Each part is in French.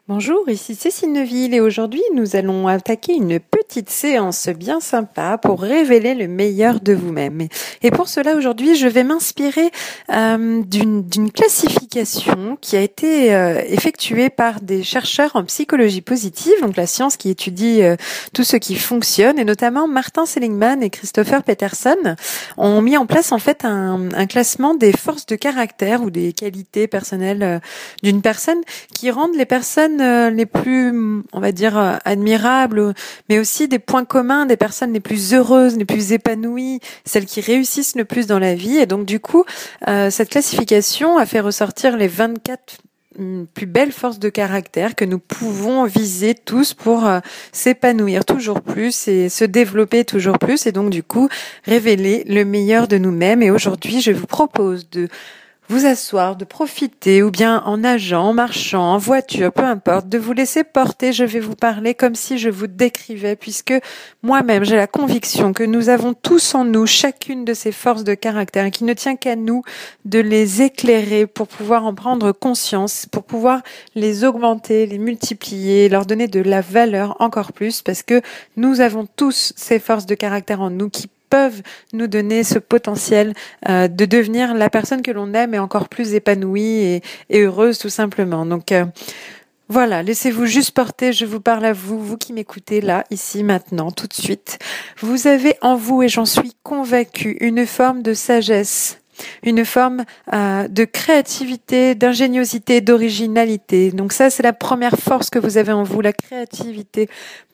Bonjour, ici Cécile Neuville et aujourd'hui nous allons attaquer une petite séance bien sympa pour révéler le meilleur de vous-même. Et pour cela aujourd'hui je vais m'inspirer d'une classification qui a été effectuée par des chercheurs en psychologie positive, donc la science qui étudie tout ce qui fonctionne, et notamment Martin Seligman et Christopher Peterson ont mis en place en fait un classement des forces de caractère ou des qualités personnelles d'une personne qui rendent les personnes les plus, on va dire, admirables, mais aussi des points communs, des personnes les plus heureuses, les plus épanouies, celles qui réussissent le plus dans la vie. Et donc, du coup, cette classification a fait ressortir les 24 plus belles forces de caractère que nous pouvons viser tous pour s'épanouir toujours plus et se développer toujours plus. Et donc, du coup, révéler le meilleur de nous-mêmes. Et aujourd'hui, je vous propose de vous asseoir, de profiter, ou bien en nageant, en marchant, en voiture, peu importe, de vous laisser porter. Je vais vous parler comme si je vous décrivais, puisque moi-même, j'ai la conviction que nous avons tous en nous chacune de ces forces de caractère et qu'il ne tient qu'à nous de les éclairer pour pouvoir en prendre conscience, pour pouvoir les augmenter, les multiplier, leur donner de la valeur encore plus, parce que nous avons tous ces forces de caractère en nous qui peuvent nous donner ce potentiel de devenir la personne que l'on aime et encore plus épanouie et heureuse tout simplement. Donc voilà, laissez-vous juste porter, je vous parle à vous, vous qui m'écoutez là, ici, maintenant, tout de suite. Vous avez en vous, et j'en suis convaincue, une forme de sagesse, une forme de créativité, d'ingéniosité, d'originalité. Donc ça, c'est la première force que vous avez en vous, la créativité.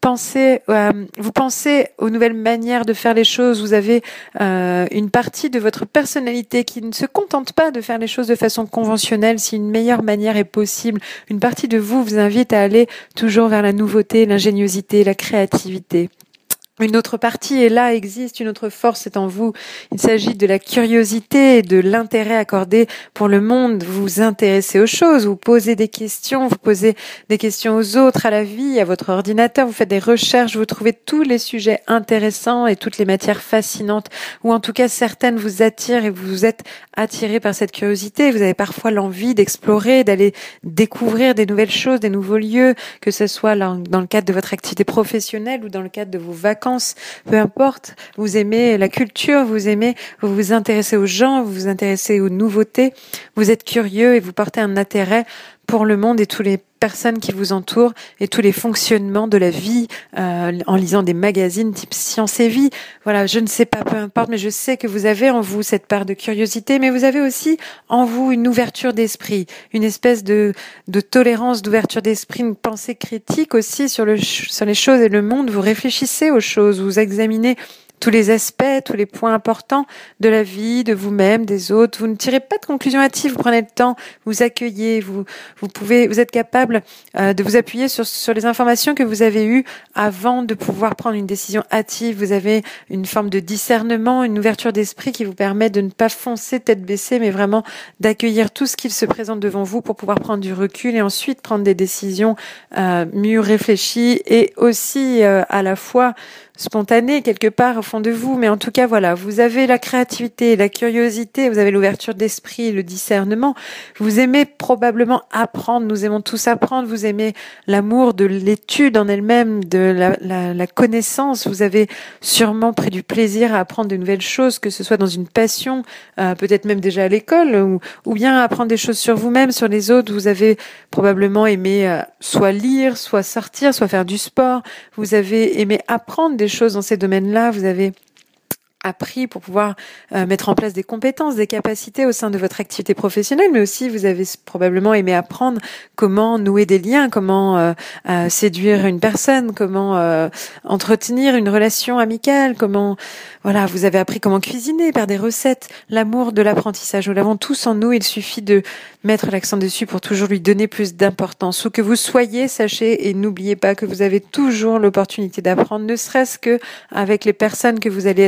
Vous pensez aux nouvelles manières de faire les choses. Vous avez une partie de votre personnalité qui ne se contente pas de faire les choses de façon conventionnelle. Si une meilleure manière est possible, une partie de vous vous invite à aller toujours vers la nouveauté, l'ingéniosité, la créativité. Une autre partie est là, existe, une autre force est en vous. Il s'agit de la curiosité et de l'intérêt accordé pour le monde. Vous vous intéressez aux choses, vous posez des questions aux autres, à la vie, à votre ordinateur, vous faites des recherches, vous trouvez tous les sujets intéressants et toutes les matières fascinantes, ou en tout cas certaines vous attirent et vous êtes attiré par cette curiosité. Vous avez parfois l'envie d'explorer, d'aller découvrir des nouvelles choses, des nouveaux lieux, que ce soit dans le cadre de votre activité professionnelle ou dans le cadre de vos vacances. Peu importe, vous aimez la culture, vous vous intéressez aux gens, vous vous intéressez aux nouveautés, vous êtes curieux et vous portez un intérêt pour le monde et toutes les personnes qui vous entourent et tous les fonctionnements de la vie en lisant des magazines type Science et Vie. Voilà, je ne sais pas, peu importe, mais je sais que vous avez en vous cette part de curiosité, mais vous avez aussi en vous une ouverture d'esprit, une espèce de tolérance, d'ouverture d'esprit, une pensée critique aussi sur les choses et le monde. Vous réfléchissez aux choses, vous examinez tous les aspects, tous les points importants de la vie, de vous-même, des autres. Vous ne tirez pas de conclusions hâtives, vous prenez le temps, vous accueillez, vous êtes capable de vous appuyer sur les informations que vous avez eues avant de pouvoir prendre une décision hâtive. Vous avez une forme de discernement, une ouverture d'esprit qui vous permet de ne pas foncer tête baissée, mais vraiment d'accueillir tout ce qu'il se présente devant vous pour pouvoir prendre du recul et ensuite prendre des décisions mieux réfléchies et aussi à la fois spontané quelque part au fond de vous, mais en tout cas voilà, vous avez la créativité, la curiosité, vous avez l'ouverture d'esprit, le discernement, vous aimez probablement apprendre, nous aimons tous apprendre, vous aimez l'amour de l'étude en elle-même, de la connaissance, vous avez sûrement pris du plaisir à apprendre de nouvelles choses, que ce soit dans une passion, peut-être même déjà à l'école, ou bien apprendre des choses sur vous-même, sur les autres, vous avez probablement aimé soit lire, soit sortir, soit faire du sport, vous avez aimé apprendre des choses dans ces domaines-là, vous avez appris pour pouvoir mettre en place des compétences, des capacités au sein de votre activité professionnelle, mais aussi vous avez probablement aimé apprendre comment nouer des liens, comment séduire une personne, comment entretenir une relation amicale, voilà, vous avez appris comment cuisiner par des recettes, l'amour de l'apprentissage. Nous l'avons tous en nous, il suffit de mettre l'accent dessus pour toujours lui donner plus d'importance. Où que vous soyez, sachez et n'oubliez pas que vous avez toujours l'opportunité d'apprendre, ne serait-ce que avec les personnes que vous allez être amenés à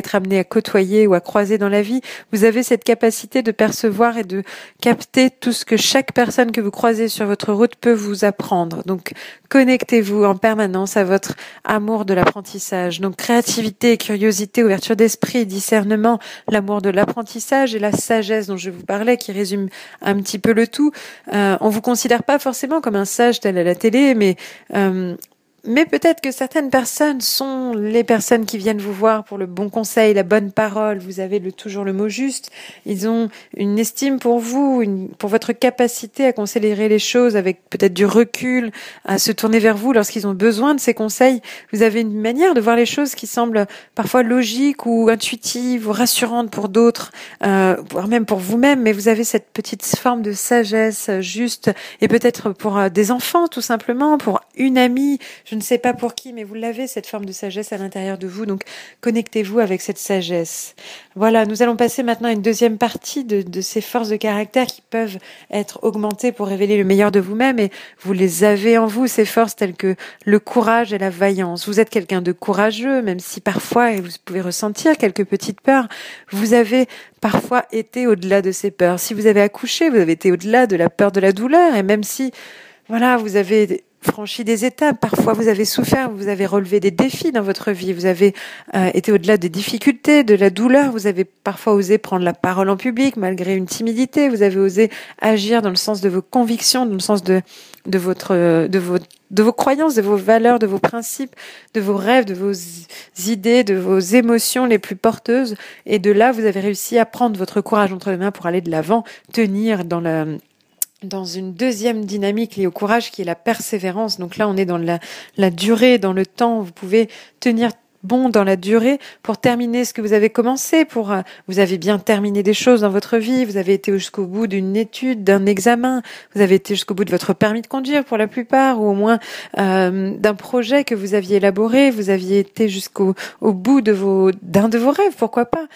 côtoyer ou à croiser dans la vie. Vous avez cette capacité de percevoir et de capter tout ce que chaque personne que vous croisez sur votre route peut vous apprendre. Donc, connectez-vous en permanence à votre amour de l'apprentissage. Donc, créativité, curiosité, ouverture d'esprit, discernement, l'amour de l'apprentissage et la sagesse dont je vous parlais, qui résume un petit peu le tout. On vous considère pas forcément comme un sage tel à la télé, mais peut-être que certaines personnes sont les personnes qui viennent vous voir pour le bon conseil, la bonne parole. Vous avez toujours le mot juste. Ils ont une estime pour vous, pour votre capacité à considérer les choses avec peut-être du recul, à se tourner vers vous lorsqu'ils ont besoin de ces conseils. Vous avez une manière de voir les choses qui semble parfois logique ou intuitive ou rassurante pour d'autres, voire même pour vous-même. Mais vous avez cette petite forme de sagesse juste, et peut-être pour des enfants tout simplement, pour une amie. Je ne sais pas pour qui, mais vous l'avez, cette forme de sagesse à l'intérieur de vous. Donc, connectez-vous avec cette sagesse. Voilà, nous allons passer maintenant à une deuxième partie de ces forces de caractère qui peuvent être augmentées pour révéler le meilleur de vous-même. Et vous les avez en vous, ces forces telles que le courage et la vaillance. Vous êtes quelqu'un de courageux, même si parfois, et vous pouvez ressentir quelques petites peurs, vous avez parfois été au-delà de ces peurs. Si vous avez accouché, vous avez été au-delà de la peur de la douleur. Et même si, voilà, vous avez franchi des étapes, parfois vous avez souffert, vous avez relevé des défis dans votre vie, vous avez été au-delà des difficultés, de la douleur, vous avez parfois osé prendre la parole en public malgré une timidité, vous avez osé agir dans le sens de vos convictions, dans le sens de vos croyances, de vos valeurs, de vos principes, de vos rêves, de vos idées, de vos émotions les plus porteuses. Et de là, vous avez réussi à prendre votre courage entre les mains pour aller de l'avant, tenir dans une deuxième dynamique liée au courage qui est la persévérance. Donc là, on est dans la durée, dans le temps. Vous pouvez tenir bon dans la durée pour terminer ce que vous avez commencé, vous avez bien terminé des choses dans votre vie, vous avez été jusqu'au bout d'une étude, d'un examen, vous avez été jusqu'au bout de votre permis de conduire pour la plupart, ou au moins d'un projet que vous aviez élaboré, vous aviez été au bout d'un de vos rêves, pourquoi pas.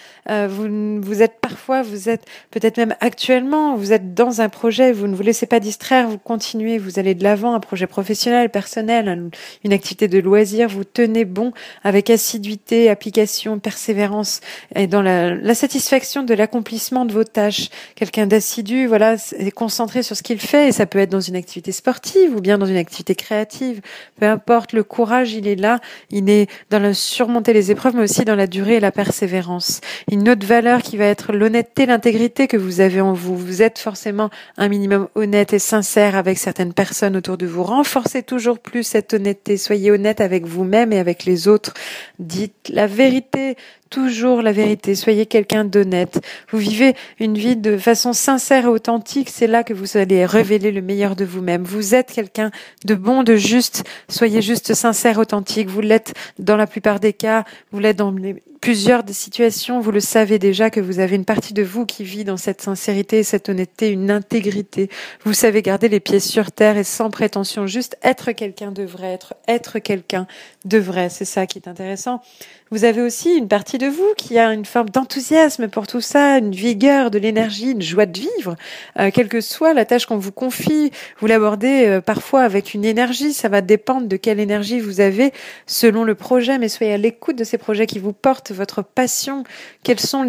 Vous êtes peut-être même actuellement, vous êtes dans un projet, vous ne vous laissez pas distraire, vous continuez, vous allez de l'avant, un projet professionnel, personnel, une activité de loisir, vous tenez bon avec assiduité, application, persévérance, et dans la satisfaction de l'accomplissement de vos tâches. Quelqu'un d'assidu, voilà, est concentré sur ce qu'il fait, et ça peut être dans une activité sportive ou bien dans une activité créative. Peu importe, le courage, il est là, il est dans le surmonter les épreuves, mais aussi dans la durée et la persévérance. Une autre valeur qui va être l'honnêteté, l'intégrité que vous avez en vous. Vous êtes forcément un minimum honnête et sincère avec certaines personnes autour de vous. Renforcez toujours plus cette honnêteté. Soyez honnête avec vous-même et avec les autres. Dites la vérité, toujours la vérité. Soyez quelqu'un d'honnête. Vous vivez une vie de façon sincère et authentique. C'est là que vous allez révéler le meilleur de vous-même. Vous êtes quelqu'un de bon, de juste. Soyez juste sincère, authentique. Vous l'êtes dans la plupart des cas. Vous l'êtes dans plusieurs des situations. Vous le savez déjà que vous avez une partie de vous qui vit dans cette sincérité, cette honnêteté, une intégrité. Vous savez garder les pieds sur terre et sans prétention. Juste être quelqu'un de vrai, être quelqu'un de vrai. C'est ça qui est intéressant. Vous avez aussi une partie de vous qui a une forme d'enthousiasme pour tout ça, une vigueur, de l'énergie, une joie de vivre. Quelle que soit la tâche qu'on vous confie, vous l'abordez parfois avec une énergie. Ça va dépendre de quelle énergie vous avez selon le projet, mais soyez à l'écoute de ces projets qui vous portent, votre passion. Quels sont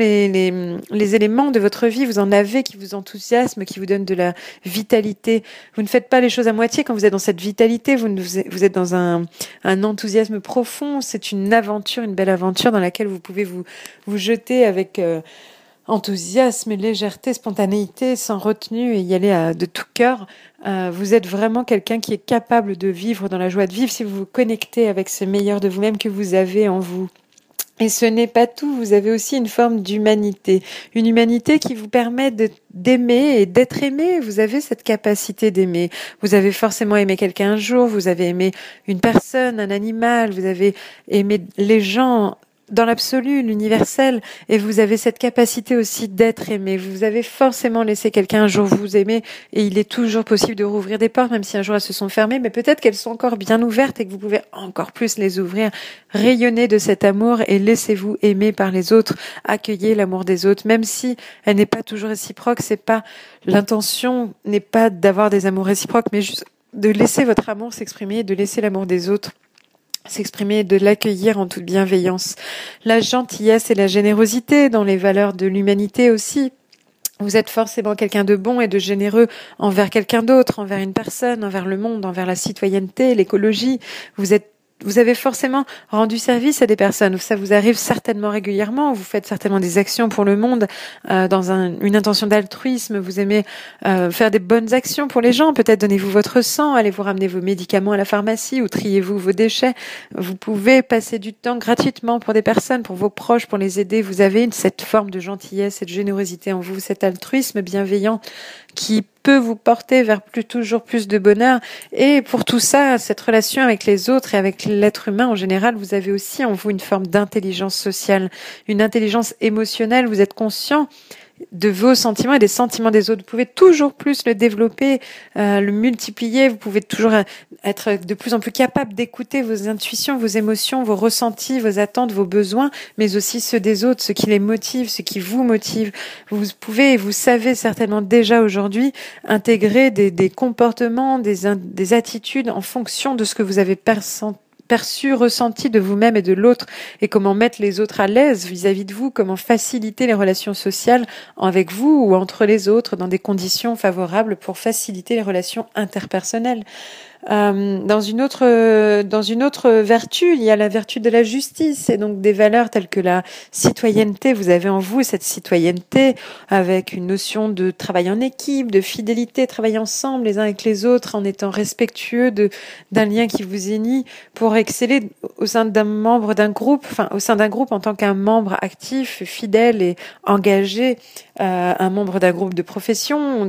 les éléments de votre vie vous en avez qui vous enthousiasment, qui vous donnent de la vitalité. Vous ne faites pas les choses à moitié quand vous êtes dans cette vitalité. Vous êtes dans un enthousiasme profond. C'est une aventure, une belle aventure dans laquelle vous pouvez vous jeter avec enthousiasme, légèreté, spontanéité, sans retenue, et y aller de tout cœur. Vous êtes vraiment quelqu'un qui est capable de vivre dans la joie de vivre si vous vous connectez avec ce meilleur de vous-même que vous avez en vous. Et ce n'est pas tout, vous avez aussi une forme d'humanité. Une humanité qui vous permet d'aimer et d'être aimé. Vous avez cette capacité d'aimer. Vous avez forcément aimé quelqu'un un jour, vous avez aimé une personne, un animal, vous avez aimé les gens dans l'absolu, l'universel, et vous avez cette capacité aussi d'être aimé. Vous avez forcément laissé quelqu'un un jour vous aimer, et il est toujours possible de rouvrir des portes, même si un jour elles se sont fermées, mais peut-être qu'elles sont encore bien ouvertes et que vous pouvez encore plus les ouvrir. Rayonnez de cet amour et laissez-vous aimer par les autres. Accueillez l'amour des autres, même si elle n'est pas toujours réciproque. L'intention n'est pas d'avoir des amours réciproques, mais juste de laisser votre amour s'exprimer et de laisser l'amour des autres s'exprimer, de l'accueillir en toute bienveillance. La gentillesse et la générosité dans les valeurs de l'humanité aussi. Vous êtes forcément quelqu'un de bon et de généreux envers quelqu'un d'autre, envers une personne, envers le monde, envers la citoyenneté, l'écologie. Vous avez forcément rendu service à des personnes. Ça vous arrive certainement régulièrement. Vous faites certainement des actions pour le monde dans une intention d'altruisme. Vous aimez faire des bonnes actions pour les gens. Peut-être donnez-vous votre sang, allez-vous ramener vos médicaments à la pharmacie ou triez-vous vos déchets. Vous pouvez passer du temps gratuitement pour des personnes, pour vos proches, pour les aider. Vous avez cette forme de gentillesse et de générosité en vous, cet altruisme bienveillant qui peut vous porter vers toujours plus de bonheur. Et pour tout ça, cette relation avec les autres et avec l'être humain en général, vous avez aussi en vous une forme d'intelligence sociale, une intelligence émotionnelle. Vous êtes conscient de vos sentiments et des sentiments des autres. Vous pouvez toujours plus le développer, le multiplier. Vous pouvez toujours être de plus en plus capable d'écouter vos intuitions, vos émotions, vos ressentis, vos attentes, vos besoins, mais aussi ceux des autres, ce qui les motive, ce qui vous motive. Vous pouvez, et vous savez certainement déjà aujourd'hui, intégrer des comportements, des attitudes en fonction de ce que vous avez perçu, ressenti de vous-même et de l'autre, et comment mettre les autres à l'aise vis-à-vis de vous, comment faciliter les relations sociales avec vous ou entre les autres dans des conditions favorables pour faciliter les relations interpersonnelles. Dans une autre vertu, il y a la vertu de la justice et donc des valeurs telles que la citoyenneté. Vous avez en vous cette citoyenneté avec une notion de travail en équipe, de fidélité, travailler ensemble les uns avec les autres en étant respectueux d'un lien qui vous unit pour exceller au sein d'un membre d'un groupe, au sein d'un groupe en tant qu'un membre actif, fidèle et engagé, un membre d'un groupe de profession,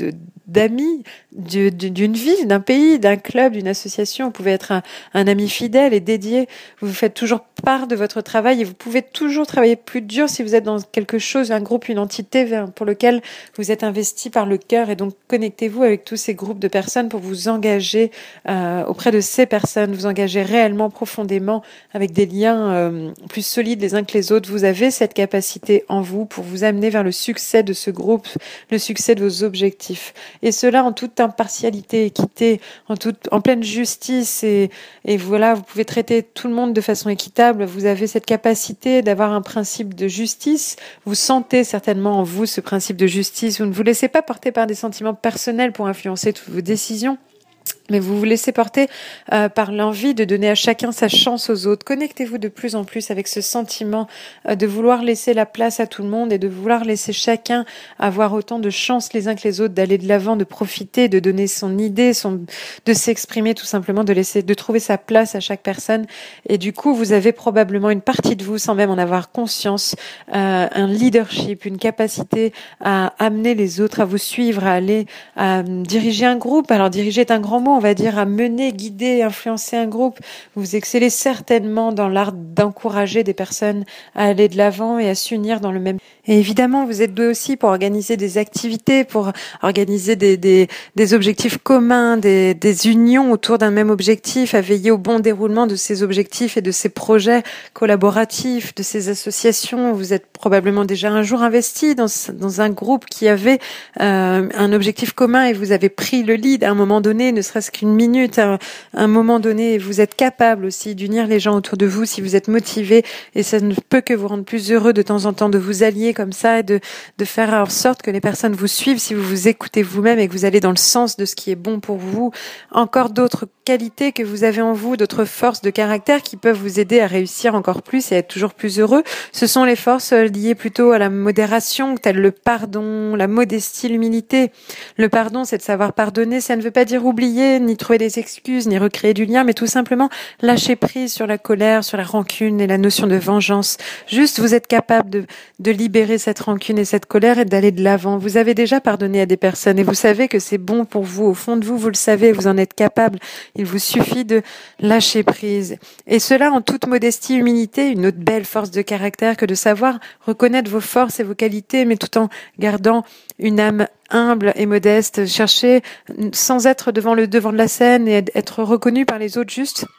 d'amis, d'une ville, d'un pays, d'un club, d'une association. Vous pouvez être un ami fidèle et dédié. Vous faites toujours part de votre travail et vous pouvez toujours travailler plus dur si vous êtes dans quelque chose, un groupe, une entité pour lequel vous êtes investi par le cœur. Et donc, connectez-vous avec tous ces groupes de personnes pour vous engager auprès de ces personnes, vous engager réellement, profondément, avec des liens plus solides les uns que les autres. Vous avez cette capacité en vous pour vous amener vers le succès de ce groupe, le succès de vos objectifs. Et cela en toute impartialité, équité, en pleine justice. Et voilà, vous pouvez traiter tout le monde de façon équitable. Vous avez cette capacité d'avoir un principe de justice. Vous sentez certainement en vous ce principe de justice. Vous ne vous laissez pas porter par des sentiments personnels pour influencer toutes vos décisions. Mais vous vous laissez porter par l'envie de donner à chacun sa chance aux autres. Connectez-vous de plus en plus avec ce sentiment de vouloir laisser la place à tout le monde et de vouloir laisser chacun avoir autant de chances les uns que les autres, d'aller de l'avant, de profiter, de donner son idée, de s'exprimer tout simplement, de trouver sa place à chaque personne. Et du coup, vous avez probablement une partie de vous, sans même en avoir conscience, un leadership, une capacité à amener les autres à vous suivre, à diriger un groupe. Alors diriger est un grand mot, on va dire, à mener, guider, influencer un groupe. Vous excellez certainement dans l'art d'encourager des personnes à aller de l'avant et à s'unir dans le même. Et évidemment, vous êtes doué aussi pour organiser des activités, pour organiser des objectifs communs, des unions autour d'un même objectif, à veiller au bon déroulement de ces objectifs et de ces projets collaboratifs, de ces associations. Vous êtes probablement déjà un jour investi dans un groupe qui avait un objectif commun et vous avez pris le lead à un moment donné, ne serait-ce qu'une minute, à un moment donné. Et vous êtes capable aussi d'unir les gens autour de vous si vous êtes motivé, et ça ne peut que vous rendre plus heureux de temps en temps de vous allier comme ça et de faire en sorte que les personnes vous suivent si vous vous écoutez vous-même et que vous allez dans le sens de ce qui est bon pour vous. Encore d'autres qualités que vous avez en vous, d'autres forces de caractère qui peuvent vous aider à réussir encore plus et à être toujours plus heureux. Ce sont les forces liées plutôt à la modération, telles le pardon, la modestie, l'humilité. Le pardon, c'est de savoir pardonner. Ça ne veut pas dire oublier, ni trouver des excuses, ni recréer du lien, mais tout simplement lâcher prise sur la colère, sur la rancune et la notion de vengeance. Juste, vous êtes capable de libérer cette rancune et cette colère et d'aller de l'avant. Vous avez déjà pardonné à des personnes et vous savez que c'est bon pour vous. Au fond de vous, vous le savez, vous en êtes capable. Il vous suffit de lâcher prise. Et cela en toute modestie, humilité, une autre belle force de caractère que de savoir reconnaître vos forces et vos qualités, mais tout en gardant une âme humble et modeste, chercher sans être devant le devant de la scène et être reconnu par les autres, juste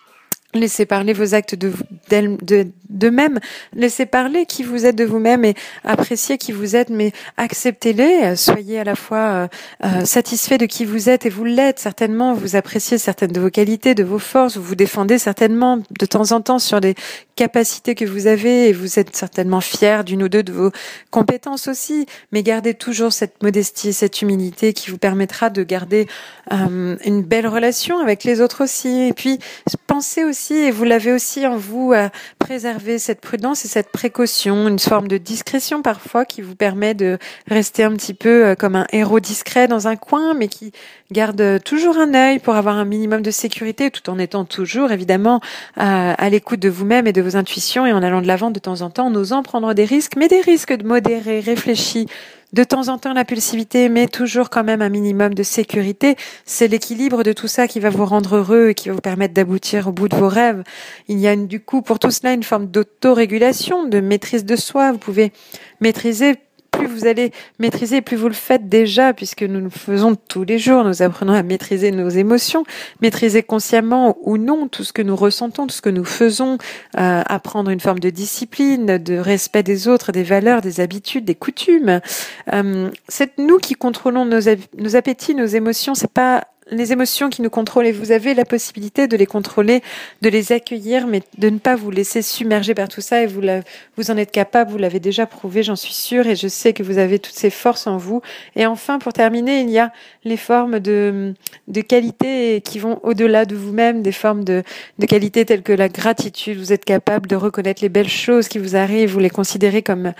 Laissez parler vos actes d'eux-mêmes. Laissez parler qui vous êtes de vous-même et appréciez qui vous êtes, mais acceptez-les. Soyez à la fois satisfait de qui vous êtes et vous l'êtes certainement. Vous appréciez certaines de vos qualités, de vos forces. Vous vous défendez certainement de temps en temps sur des capacités que vous avez et vous êtes certainement fier d'une ou deux de vos compétences aussi. Mais gardez toujours cette modestie, cette humilité qui vous permettra de garder une belle relation avec les autres aussi. Et puis, pensez aussi, et vous l'avez aussi en vous, à préserver cette prudence et cette précaution, une forme de discrétion parfois qui vous permet de rester un petit peu comme un héros discret dans un coin, mais qui garde toujours un œil pour avoir un minimum de sécurité, tout en étant toujours évidemment à l'écoute de vous-même et de vos intuitions et en allant de l'avant de temps en temps, en osant prendre des risques, mais des risques modérés, réfléchis. De temps en temps l'impulsivité, mais toujours quand même un minimum de sécurité. C'est l'équilibre de tout ça qui va vous rendre heureux et qui va vous permettre d'aboutir au bout de vos rêves. Il y a du coup pour tout cela une forme d'autorégulation, de maîtrise de soi. Vous pouvez maîtriser. Plus vous allez maîtriser, plus vous le faites déjà, puisque nous le faisons tous les jours. Nous apprenons à maîtriser nos émotions, maîtriser consciemment ou non tout ce que nous ressentons, tout ce que nous faisons, apprendre une forme de discipline, de respect des autres, des valeurs, des habitudes, des coutumes. C'est nous qui contrôlons nos appétits, nos émotions. C'est pas les émotions qui nous contrôlent et vous avez la possibilité de les contrôler, de les accueillir, mais de ne pas vous laisser submerger par tout ça et vous en êtes capable, vous l'avez déjà prouvé, j'en suis sûre et je sais que vous avez toutes ces forces en vous. Et enfin, pour terminer, il y a les formes de qualité qui vont au-delà de vous-même, des formes de qualité telles que la gratitude. Vous êtes capable de reconnaître les belles choses qui vous arrivent, vous les considérez comme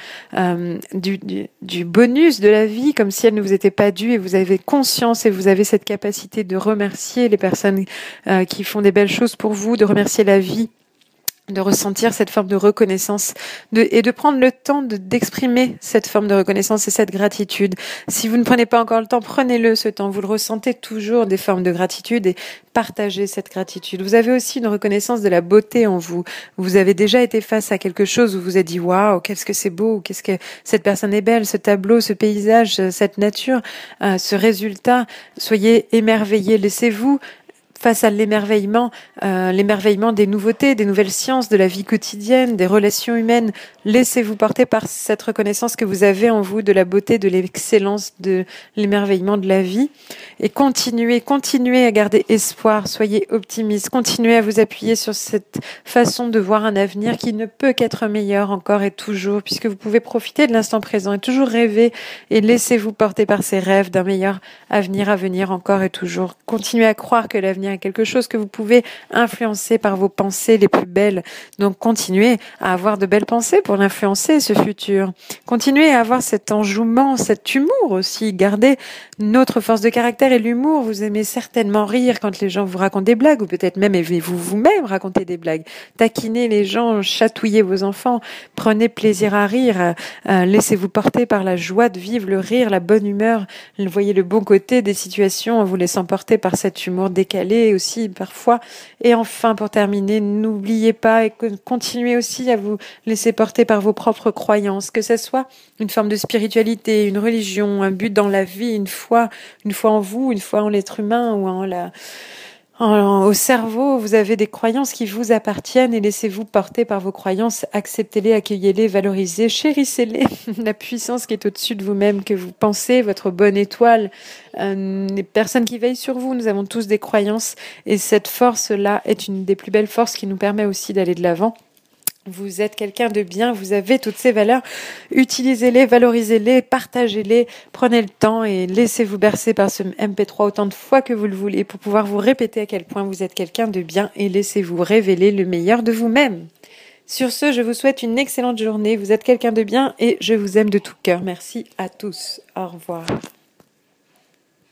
du bonus de la vie, comme si elles ne vous étaient pas dues et vous avez conscience et vous avez cette capacité de remercier les personnes qui font des belles choses pour vous, de remercier la vie, de ressentir cette forme de reconnaissance et de prendre le temps d'exprimer cette forme de reconnaissance et cette gratitude. Si vous ne prenez pas encore le temps, prenez-le ce temps. Vous le ressentez toujours des formes de gratitude et partagez cette gratitude. Vous avez aussi une reconnaissance de la beauté en vous. Vous avez déjà été face à quelque chose où vous vous êtes dit waouh, qu'est-ce que c'est beau, qu'est-ce que cette personne est belle, ce tableau, ce paysage, cette nature, ce résultat. Soyez émerveillés, laissez-vous face à l'émerveillement des nouveautés, des nouvelles sciences, de la vie quotidienne, des relations humaines. Laissez-vous porter par cette reconnaissance que vous avez en vous de la beauté, de l'excellence, de l'émerveillement de la vie. Et continuez à garder espoir, soyez optimistes, continuez à vous appuyer sur cette façon de voir un avenir qui ne peut qu'être meilleur encore et toujours, puisque vous pouvez profiter de l'instant présent et toujours rêver et laissez-vous porter par ces rêves d'un meilleur avenir à venir encore et toujours. Continuez à croire que l'avenir est quelque chose que vous pouvez influencer par vos pensées les plus belles. Donc continuez à avoir de belles pensées pour l'influencer, ce futur. Continuez à avoir cet enjouement, cet humour aussi. Gardez notre force de caractère et l'humour. Vous aimez certainement rire quand les gens vous racontent des blagues ou peut-être même aimez-vous vous-même raconter des blagues. Taquinez les gens, chatouillez vos enfants, prenez plaisir à rire, laissez-vous porter par la joie de vivre, le rire, la bonne humeur. Voyez le bon côté des situations en vous laissant porter par cet humour décalé aussi parfois. Et enfin, pour terminer, n'oubliez pas et continuez aussi à vous laisser porter par vos propres croyances, que ce soit une forme de spiritualité, une religion, un but dans la vie, une foi en vous, une foi en l'être humain ou au cerveau. Vous avez des croyances qui vous appartiennent et laissez-vous porter par vos croyances, acceptez-les, accueillez-les, valorisez, chérissez-les. La puissance qui est au-dessus de vous-même, que vous pensez, votre bonne étoile, les personnes qui veillent sur vous, nous avons tous des croyances et cette force-là est une des plus belles forces qui nous permet aussi d'aller de l'avant. Vous êtes quelqu'un de bien, vous avez toutes ces valeurs, utilisez-les, valorisez-les, partagez-les, prenez le temps et laissez-vous bercer par ce MP3 autant de fois que vous le voulez pour pouvoir vous répéter à quel point vous êtes quelqu'un de bien et laissez-vous révéler le meilleur de vous-même. Sur ce, je vous souhaite une excellente journée, vous êtes quelqu'un de bien et je vous aime de tout cœur. Merci à tous, au revoir.